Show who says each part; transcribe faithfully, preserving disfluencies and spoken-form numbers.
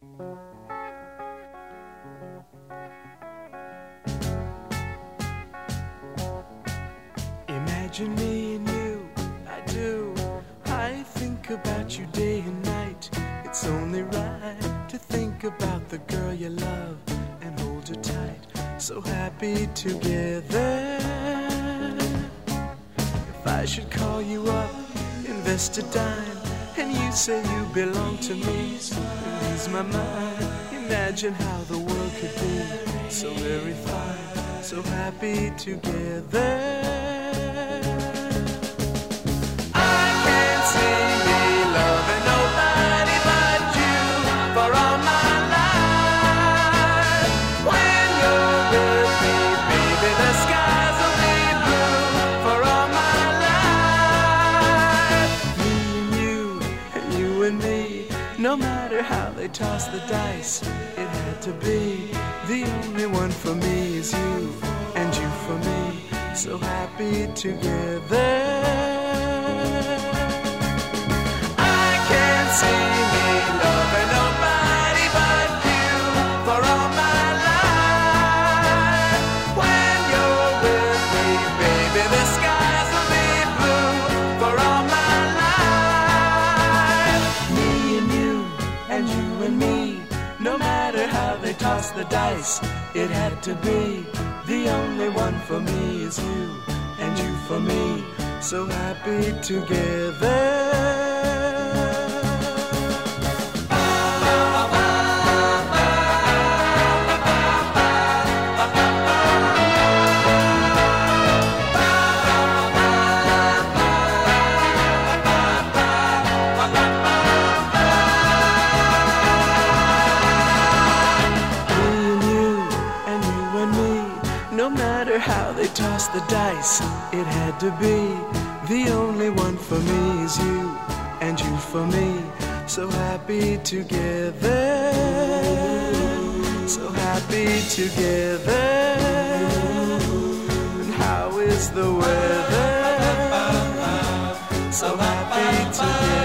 Speaker 1: Imagine me and you, I do. I think about you day and night. It's only right to think about the girl you love and hold her tight. So happy together. If I should call you up, invest a dime, and you say you belong to me, and ease my mind. Imagine how the world could be so very fine, so happy together. No matter how they toss the dice, it had to be. The only one for me is you, and you for me, so happy together. I can't see me loving nobody but you for all my life. When you're with me, baby, the skies will be blue for all my life. Me and you, and you and me, no matter how they toss the dice, it had to be. The only one for me is you, and you for me, so happy together. No matter how they toss the dice, it had to be. The only one for me is you, and you for me, so happy together. So happy together. And how is the weather? So happy together.